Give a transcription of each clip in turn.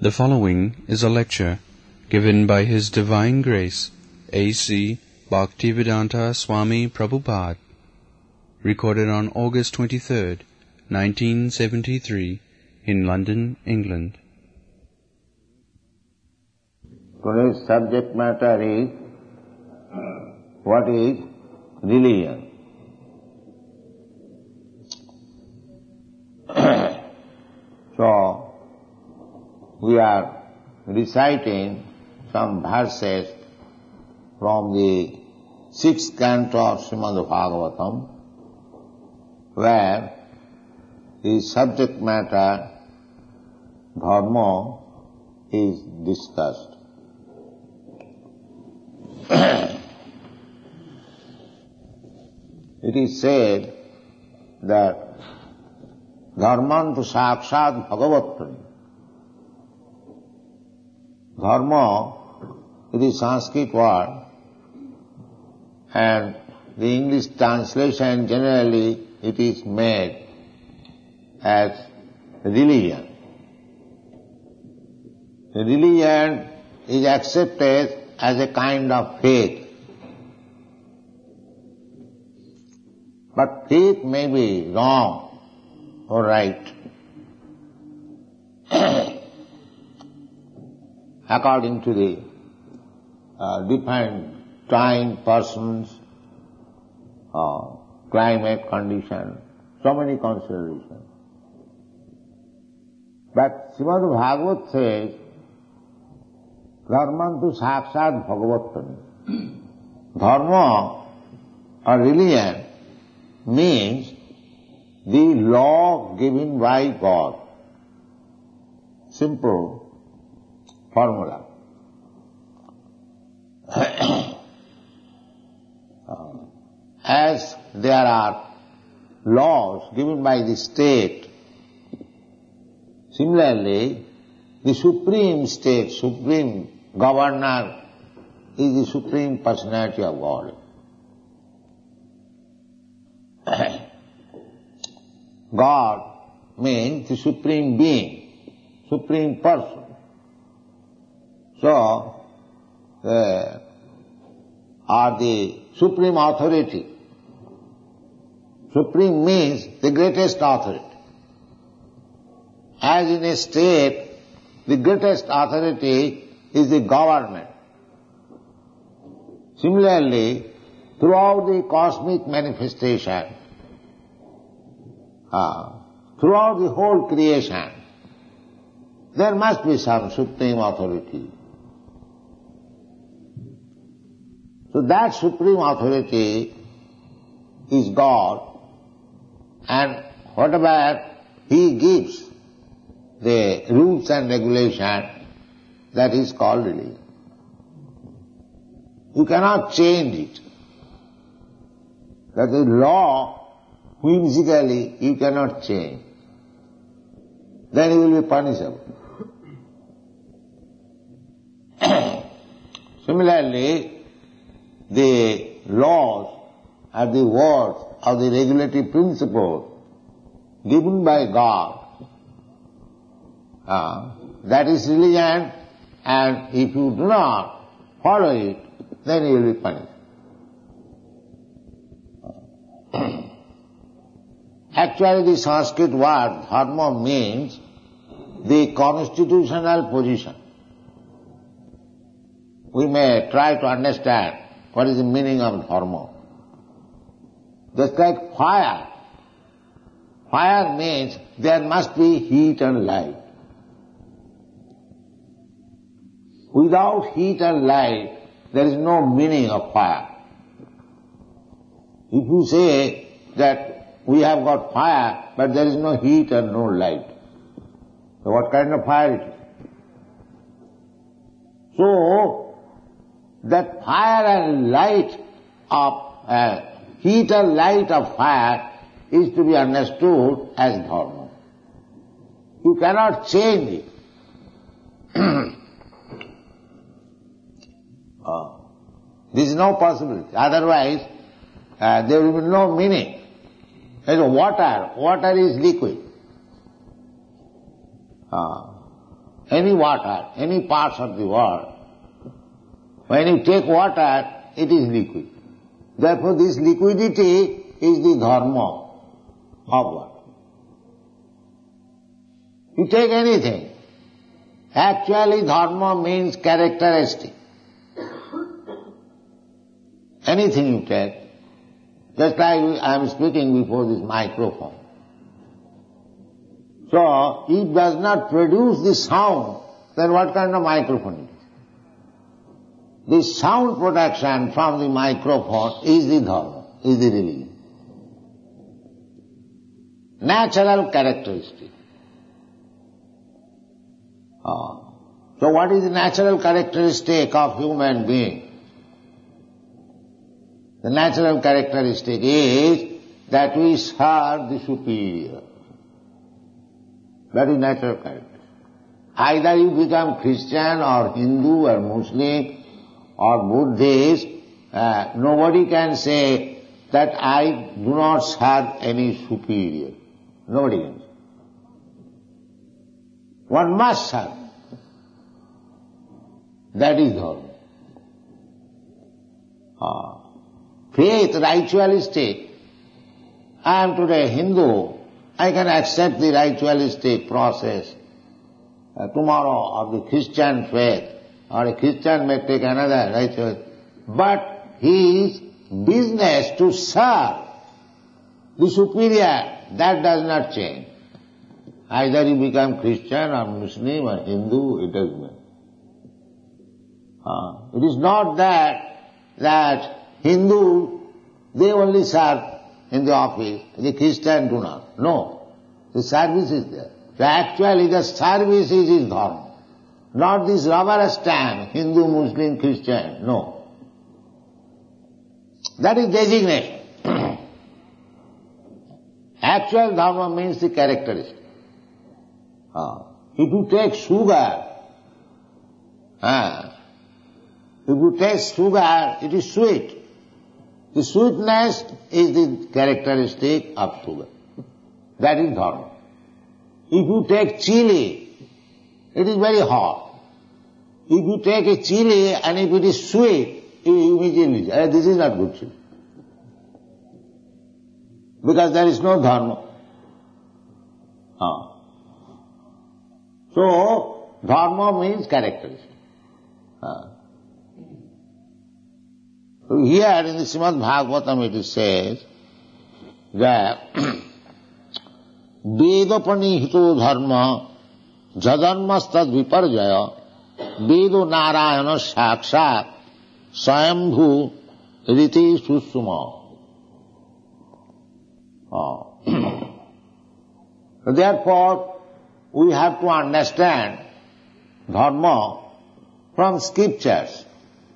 The following is a lecture given by His Divine Grace, A.C. Bhaktivedanta Swami Prabhupada, recorded on August 23rd, 1973, in London, England. Today's subject matter is, what is religion? So, we are reciting some verses from the 6th canto of Srimad Bhagavatam, where the subject matter, dharma, is discussed. It is said that dharmantu sakshat bhagavattam. Dharma is a Sanskrit word, and the English translation generally it is made as religion. Religion is accepted as a kind of faith. But faith may be wrong or right according to the different time, persons, climate, condition, so many considerations. But Srimad Bhagavat says, Dharmantu sakshat bhagavattam. Dharma or religion means the law given by God. Simple formula. As there are laws given by the state, similarly, the supreme state, supreme governor is the supreme personality of God. God means the supreme being, supreme person. So, or the supreme authority. Supreme means the greatest authority. As in a state, the greatest authority is the government. Similarly, throughout the cosmic manifestation, throughout the whole creation, there must be some supreme authority. So that supreme authority is God, and whatever He gives, the rules and regulation, that is called religion. You cannot change it. That is law, whimsically you cannot change. Then you will be punishable. Similarly, the laws are the words of the regulatory principles given by God. That is religion, and if you do not follow it, then you will be punished. Actually, the Sanskrit word dharma means the constitutional position. We may try to understand what is the meaning of dharma. Just like fire. Fire means there must be heat and light. Without heat and light, there is no meaning of fire. If you say that we have got fire, but there is no heat and no light, so what kind of fire it is? So, that fire and light of, heat and light of fire is to be understood as dharma. You cannot change it. This is no possibility. Otherwise, there will be no meaning. As water is liquid. any water, any parts of the world. When you take water, it is liquid. Therefore this liquidity is the dharma of water. You take anything. Actually dharma means characteristic. Anything you take, just like I am speaking before this microphone. So, it does not produce the sound, then what kind of microphone it is? The sound production from the microphone is the dharma, is the religion. Natural characteristic. So what is the natural characteristic of human being? The natural characteristic is that we serve the superior. That is natural characteristic. Either you become Christian or Hindu or Muslim or Buddhist, nobody can say that I do not serve any superior. Nobody can say. One must serve. That is dharma. Faith, ritualistic. I am today Hindu. I can accept the ritualistic process. Tomorrow of the Christian faith, or a Christian may take another ritual. But his business to serve the superior, that does not change. Either you become Christian or Muslim or Hindu, it doesn't matter. It is not that Hindu, they only serve in the office, the Christian do not. No, the service is there. So actually the service is his dharma. Not this rubber stamp, Hindu, Muslim, Christian, no. That is designation. Actual dharma means the characteristic. If you take sugar, it is sweet. The sweetness is the characteristic of sugar. That is dharma. If you take chili, it is very hot. If you take a chili and if it is sweet, you immediately say, this is not good chili. Because there is no dharma. So, dharma means characteristic. So here in the Srimad Bhagavatam it says that Vedopanihito dharma jadanmastad viparjaya Vedo narayana sakshat swayambhu riti susuma. Therefore, we have to understand dharma from scriptures.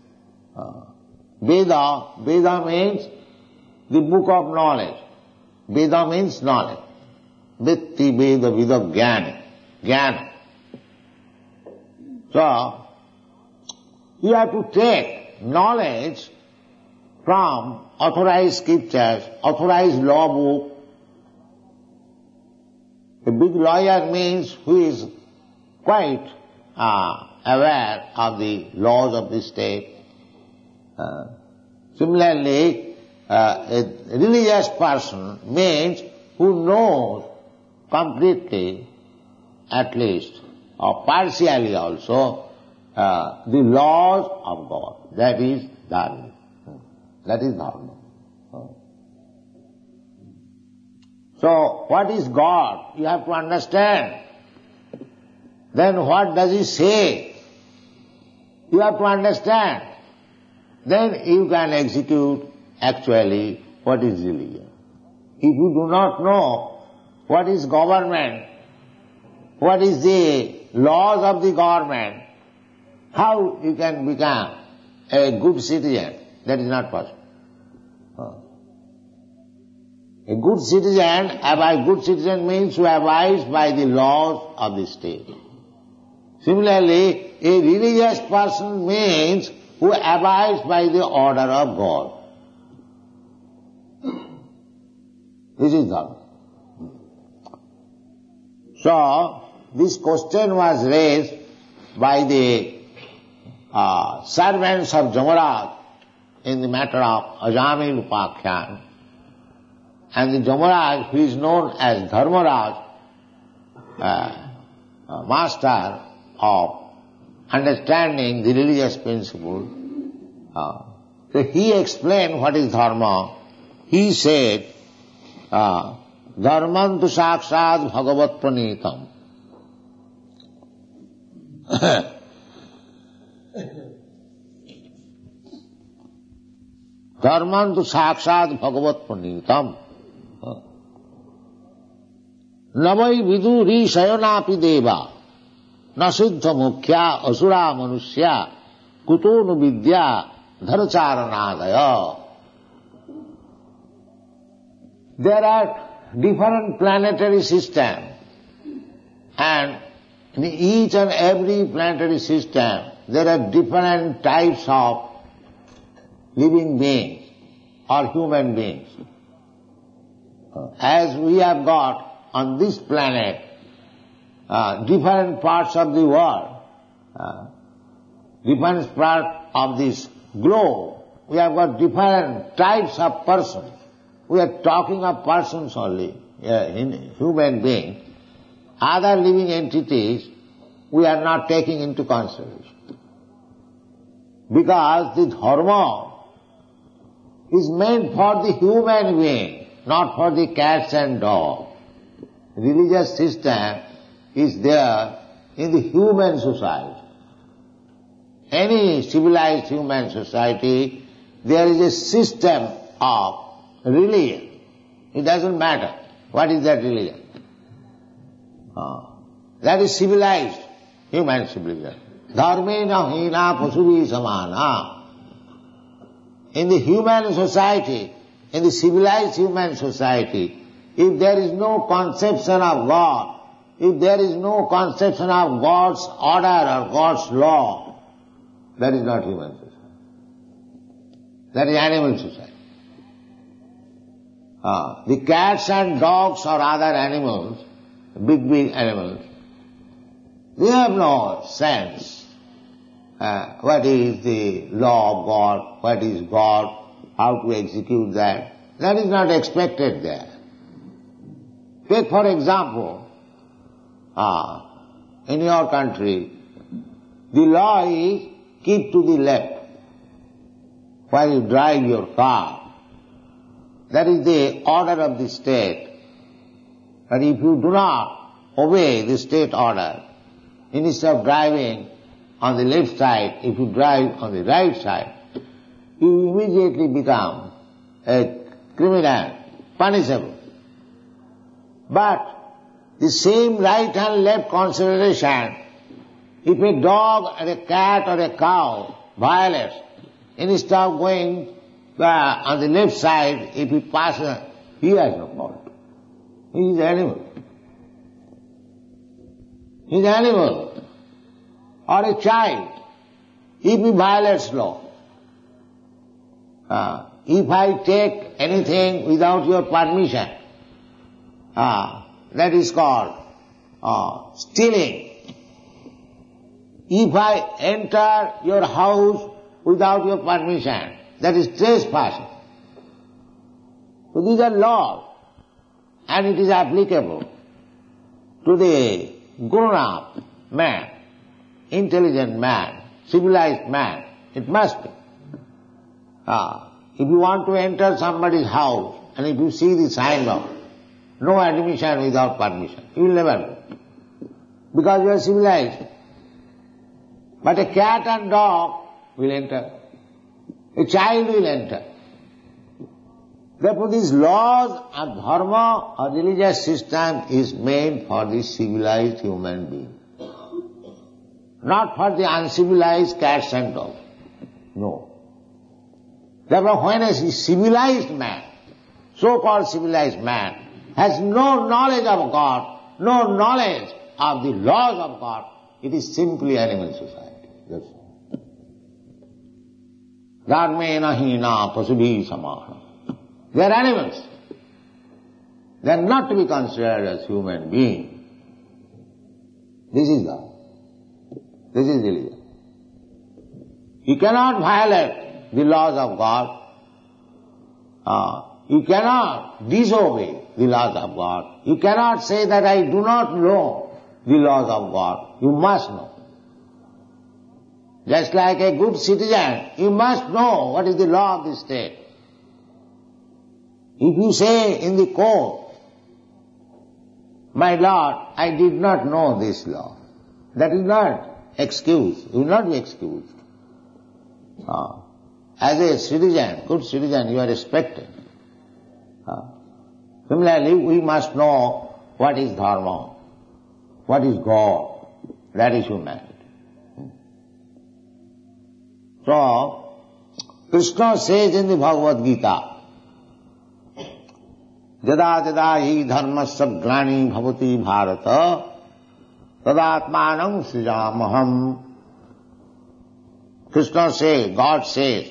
Veda means the book of knowledge. Veda means knowledge. Vitti Veda Vida Jnana. So, you have to take knowledge from authorized scriptures, authorized law book. A big lawyer means who is quite aware of the laws of the state. Similarly, a religious person means who knows completely, at least, or partially also, the laws of God. That is dharma. That is dharma. So, what is God? You have to understand. Then what does He say? You have to understand. Then you can execute actually what is religion. If you do not know what is government, what is the laws of the government, how you can become a good citizen? That is not possible. A good citizen, by good citizen means who abides by the laws of the state. Similarly, a religious person means who abides by the order of God. This is dharma. So, this question was raised by the servants of Jamaraj in the matter of Ajamil Upakhyan. And the Jamaraj, who is known as Dharmaraj, master of understanding the religious principle, so he explained what is dharma. He said, Dharman tu sakshat bhagavat pranitam. Dharman tu sakshat bhagavat pranitam. Navai viduri sayanapi deva nasiddha mukhya asura manusya kutonu vidya dharcharanadaya. There are different planetary systems, and in each and every planetary system there are different types of living beings or human beings. As we have got on this planet different parts of the world, different parts of this globe, we have got different types of persons. We are talking of persons only, in human beings. Other living entities we are not taking into consideration. Because the dharma is meant for the human being, not for the cats and dogs. Religious system is there in the human society. Any civilized human society, there is a system of religion. It doesn't matter what is that religion. That is civilized human civilization. Dharmena hina pasubhi samana. In the human society, in the civilized human society, if there is no conception of God, if there is no conception of God's order or God's law, that is not human society. That is animal society. The cats and dogs or other animals, big animals, they have no sense. What is the law of God, what is God, how to execute that. That is not expected there. Take for example, in your country, the law is keep to the left while you drive your car. That is the order of the state. But if you do not obey the state order, instead of driving on the left side, if you drive on the right side, you immediately become a criminal, punishable. But the same right and left consideration, if a dog or a cat or a cow violates, instead of going on the left side, if he passes, he has no fault. He is animal. He is animal. Or a child, if he violates law. If I take anything without your permission, that is called stealing. If I enter your house without your permission, that is trespassing. So these are laws, and it is applicable to the grown-up man, intelligent man, civilized man. It must be. If you want to enter somebody's house, and if you see the sign of no admission without permission, you will never do, because you are civilized. But a cat and dog will enter. A child will enter. Therefore, these laws of dharma or religious system is meant for the civilized human being, not for the uncivilized cats and dogs. No. Therefore, when a civilized man, so-called civilized man, has no knowledge of God, no knowledge of the laws of God, it is simply animal society. That's all. Dharmena hina pasubhi samana. They are animals. They are not to be considered as human beings. This is God. This is religion. You cannot violate the laws of God. You cannot disobey the laws of God. You cannot say that I do not know the laws of God. You must know. Just like a good citizen, you must know what is the law of the state. If you say in the court, my lord, I did not know this law, that is not excuse. You will not be excused. As a citizen, good citizen, you are respected. Similarly, we must know what is dharma, what is God, that is humanity. So, Krishna says in the Bhagavad Gita, Jada jada hi dharmasya glani bhavati bharata tadatmanam srijamaham. Krishna says, God says,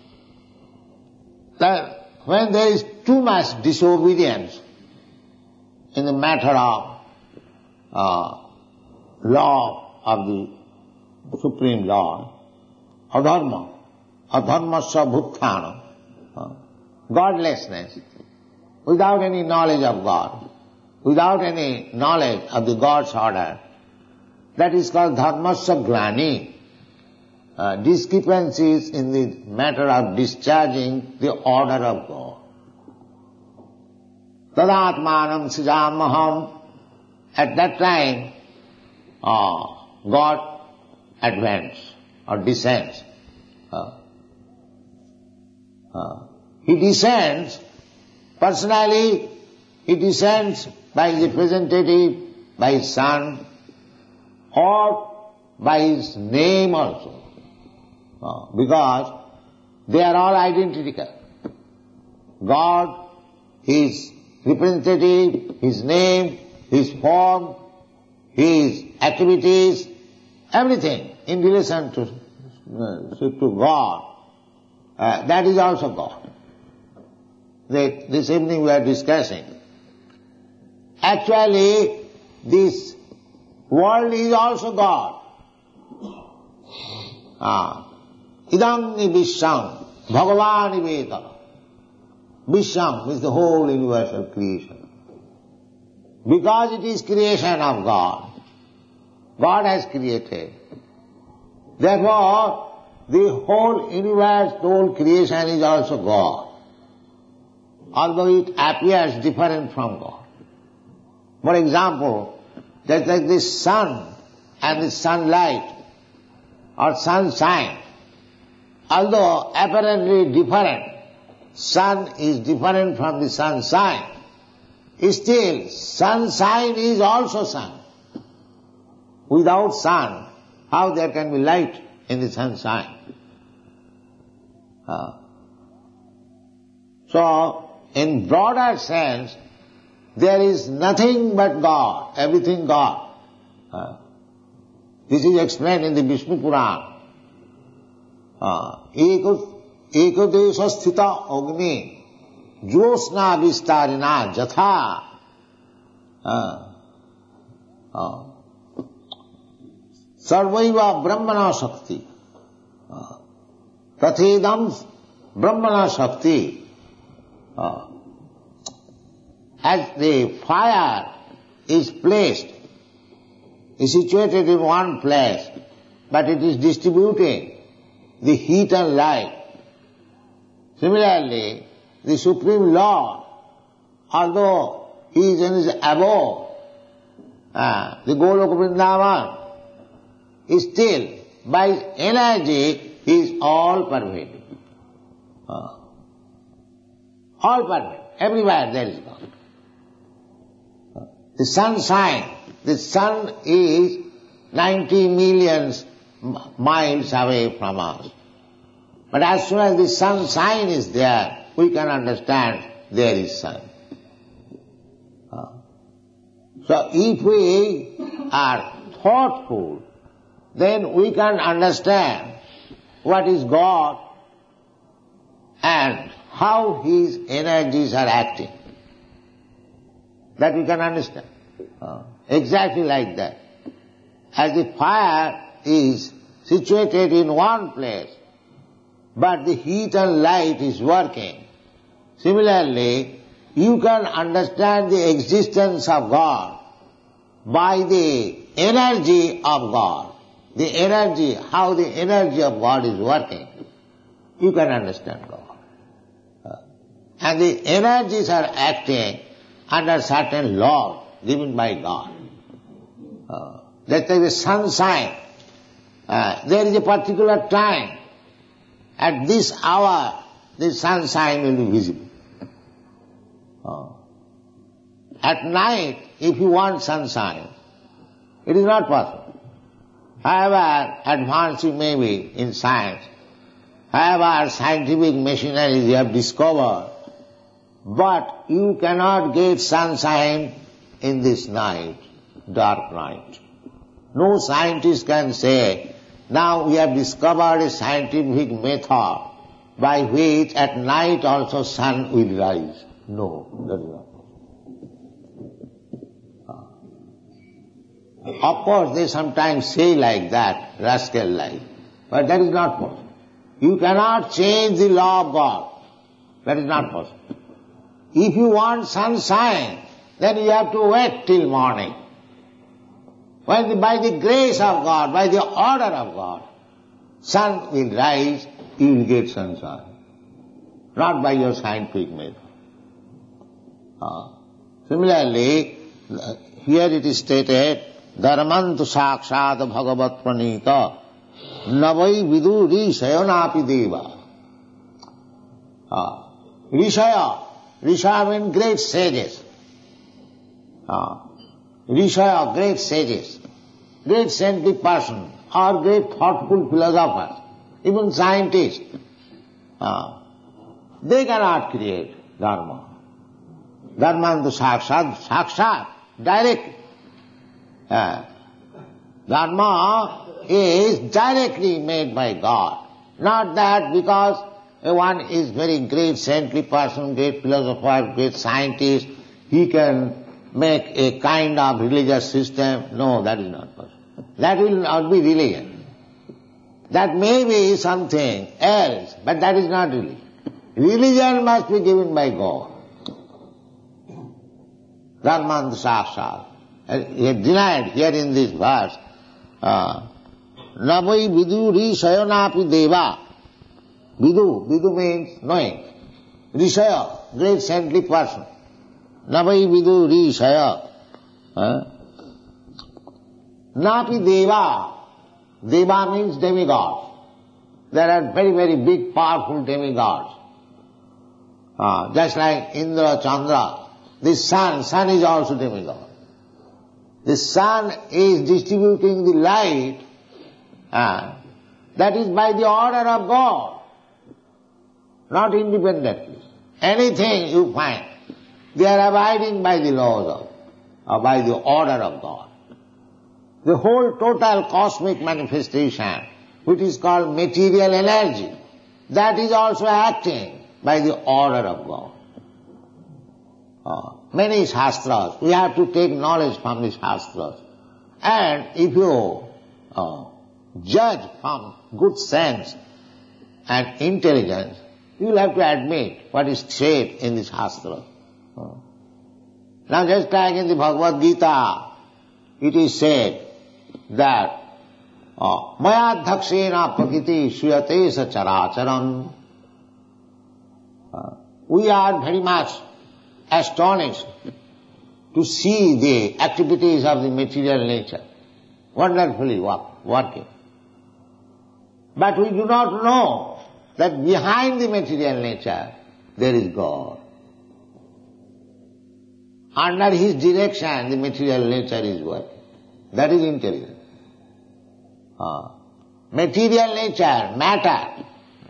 that when there is too much disobedience in the matter of law of the Supreme Lord, adharmasya bhuttana, godlessness, without any knowledge of God, without any knowledge of the God's order, that is called dharmasya glani, discrepancies in the matter of discharging the order of God. Tadatmanam srijamaham. At that time, God advances or descends. He descends, personally, he descends by his representative, by his son, or by his name also. Because they are all identical. God, his representative, his name, his form, his activities, everything in relation to God, that is also God. This evening we are discussing. Actually, this world is also God. Idam visham bhagavan vedana. Visham is the whole universal creation. Because it is creation of God. God has created. Therefore, the whole universe, the whole creation is also God. Although it appears different from God. For example, just like the sun and the sunlight or sunshine, although apparently different, sun is different from the sunshine, still sunshine is also sun. Without sun, how there can be light in the sunshine? So, in broader sense, there is nothing but God, everything God. This is explained in the Vishnu Purana. Ekadesha sthita agni josna vistarina jatha sarvaiva brahmana shakti tathedam brahmana shakti. As the fire is placed, is situated in one place, but it is distributing the heat and light. Similarly, the Supreme Lord, although He is above the Goloka Vrindavan, still by His energy He is all pervading. All pervading. Everywhere there is God. The sunshine, the sun is 90 million miles away from us. But as soon as the sunshine is there, we can understand there is sun. So if we are thoughtful, then we can understand what is God and how His energies are acting. That we can understand. Exactly like that. as the fire is situated in one place, but the heat and light is working. Similarly, you can understand the existence of God by the energy of God. The energy, how the energy of God is working. You can understand God. And the energies are acting under certain laws given by God. That is the sunshine. There is a particular time. At this hour, the sunshine will be visible. At night, if you want sunshine, it is not possible. However advanced you may be in science, however scientific machinery you have discovered, but you cannot get sunshine in this night, dark night. No scientist can say, now we have discovered a scientific method by which at night also sun will rise. No, that is not. Of course, they sometimes say like that, rascal-like, but that is not possible. You cannot change the law of God. That is not possible. If you want sunshine, then you have to wait till morning. When by the grace of God, by the order of God, sun will rise, you will get sunshine. Not by your scientific method. Similarly, here it is stated, Dharmantu sakshat bhagavat pranita navai vidu rishayonapi deva. Rishaya means great sages. Rishaya, great sages, great saintly person, or great thoughtful philosophers, even scientists. They cannot create dharma. Dharmantu sakshat, direct. Dharma is directly made by God. Not that because one is very great saintly person, great philosopher, great scientist, he can make a kind of religious system. No, that is not possible. That will not be religion. That may be something else, but that is not religion. Religion must be given by God. Dharmantu sakshat. He had denied here in this verse, Navai vidu rishayonapi deva. Vidu means knowing. Rishaya, great saintly person. Navai vidu rishaya. Napi deva. Deva means demigod. There are very, very big, powerful demigods. Just like Indra, Chandra. The sun is also demigod. The sun is distributing the light, that is by the order of God, not independently. Anything you find, they are abiding by the laws of, by the order of God. The whole total cosmic manifestation, which is called material energy, that is also acting by the order of God. Many shastras, we have to take knowledge from the shastras. And if you judge from good sense and intelligence, you will have to admit what is said in the shastra. Now just like in the Bhagavad Gita, it is said that Maya dhakshena prakriti suyate sa characharam. We are very much astonished to see the activities of the material nature, wonderfully working. But we do not know that behind the material nature there is God. Under His direction the material nature is working. That is intelligence. Material nature, matter.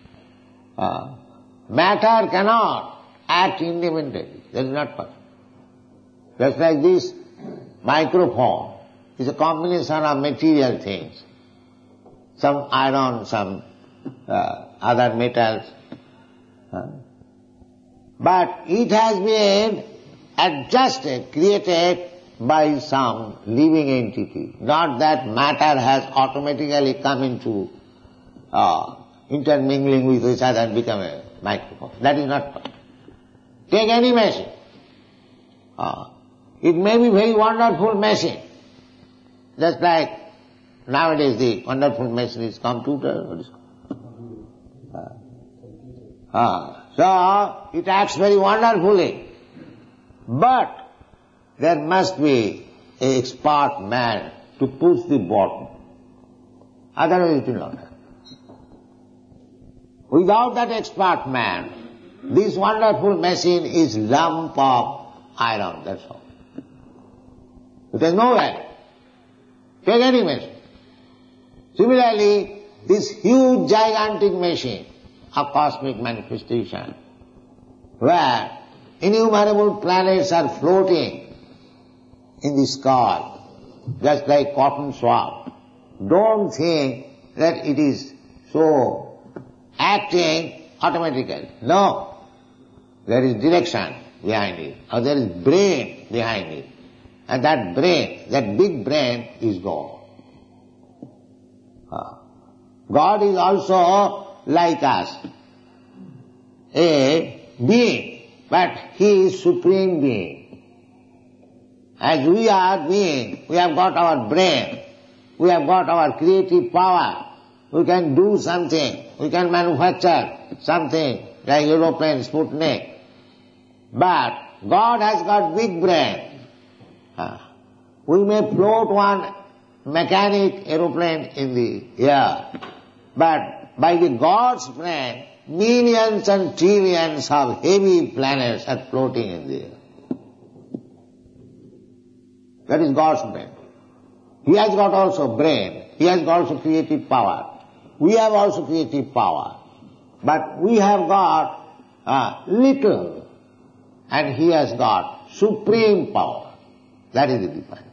Matter cannot act independently. That is not possible. Just like this microphone is a combination of material things. Some iron, some other metals. But it has been adjusted, created by some living entity. Not that matter has automatically come into intermingling with each other and become a microcosm. That is not possible. Take any machine. It may be very wonderful machine. Just like nowadays the wonderful machine is computer. What is so it acts very wonderfully. But there must be an expert man to push the button. Otherwise it will not happen. Without that expert man, this wonderful machine is lump of iron, that's all. It has no value. Take any machine. Similarly, this huge gigantic machine of cosmic manifestation, where innumerable planets are floating in the sky, just like cotton swab. Don't think that it is so acting automatically. No. There is direction behind it, or there is brain behind it. And that brain, that big brain is God. God is also like us, a being, but He is Supreme Being. As we are being, we have got our brain, we have got our creative power, we can do something, we can manufacture something like aeroplane, Sputnik. But God has got big brain. We may float one mechanic aeroplane in the air, but by the God's brain, millions and trillions of heavy planets are floating in the air. That is God's brain. He has got also brain. He has got also creative power. We have also creative power. But we have got little, and He has got supreme power. That is the difference.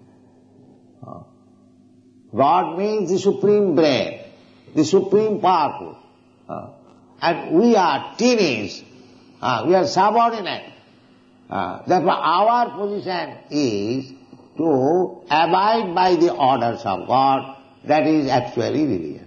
God means the supreme brain, the supreme powerful. And we are teenies, we are subordinate. Therefore our position is to abide by the orders of God. That is actually religion.